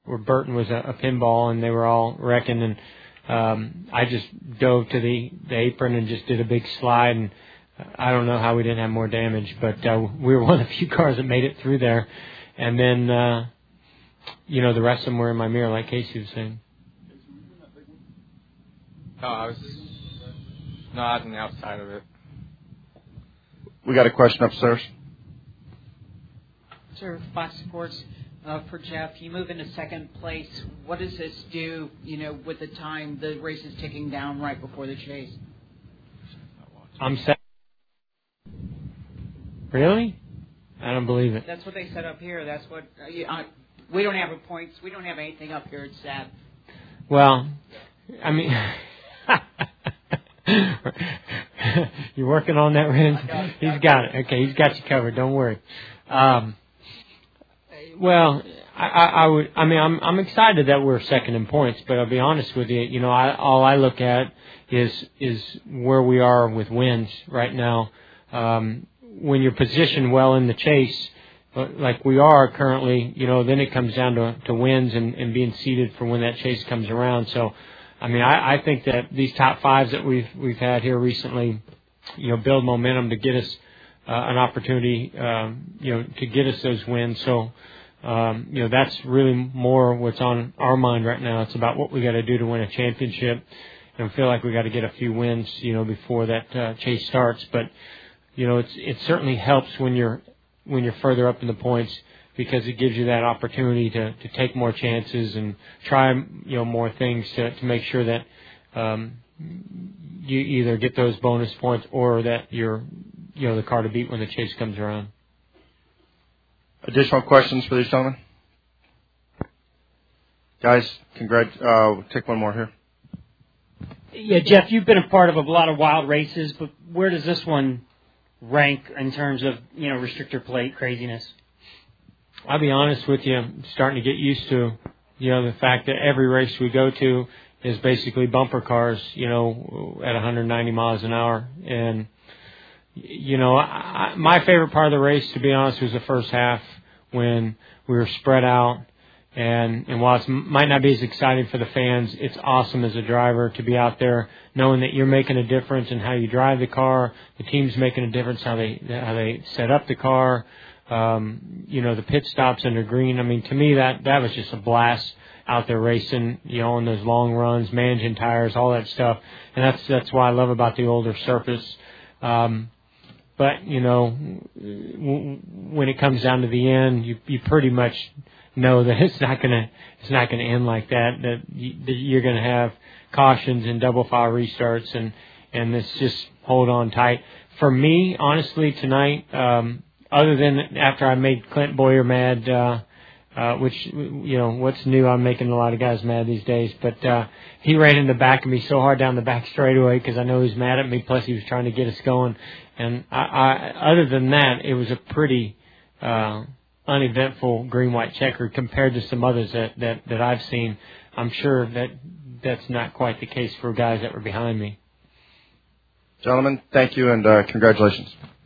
where Burton was a pinball, and they were all wrecking, and I just dove to the apron and just did a big slide, and I don't know how we didn't have more damage, but we were one of the few cars that made it through there. And then, the rest of them were in my mirror, like Casey was saying. No, I was on the outside of it. We got a question upstairs. Sir, Fox Sports, for Jeff, you move into second place. What does this do, with the time the race is ticking down right before the chase? I'm second. Really? I don't believe it. That's what they set up here. That's what we don't have points. We don't have anything up here. It's sad. Well, I mean, you're working on that, Renz? He's got it. Okay, he's got you covered. Don't worry. Well, I'm excited that we're second in points, but I'll be honest with you. All I look at is where we are with wins right now. When you're positioned well in the chase, like we are currently, then it comes down to wins and being seeded for when that chase comes around. So, I think that these top fives that we've had here recently, build momentum to get us an opportunity, to get us those wins. So, that's really more what's on our mind right now. It's about what we got to do to win a championship, and feel like we got to get a few wins, before that chase starts. But it certainly helps when you're further up in the points, because it gives you that opportunity to take more chances and try more things to make sure that you either get those bonus points or that you're the car to beat when the chase comes around. Additional questions for these gentlemen? Guys, take one more here. Yeah, Jeff, you've been a part of a lot of wild races, but where does this one rank in terms of, restrictor plate craziness? I'll be honest with you, I'm starting to get used to, the fact that every race we go to is basically bumper cars, at 190 miles an hour. And, my favorite part of the race, to be honest, was the first half when we were spread out. And while it might not be as exciting for the fans, it's awesome as a driver to be out there knowing that you're making a difference in how you drive the car. The team's making a difference how they set up the car. The pit stops under green. To me that was just a blast out there racing, on those long runs, managing tires, all that stuff. And that's what I love about the older surface. But when it comes down to the end, you pretty much know that it's not gonna end like that. That you're gonna have cautions and double file restarts, and it's just hold on tight. For me, honestly, tonight, other than after I made Clint Boyer mad, which what's new? I'm making a lot of guys mad these days, but he ran in the back of me so hard down the back straightaway because I know he was mad at me. Plus, he was trying to get us going, and other than that, it was a pretty uneventful green-white checker compared to some others that I've seen. I'm sure that's not quite the case for guys that were behind me. Gentlemen, thank you and congratulations.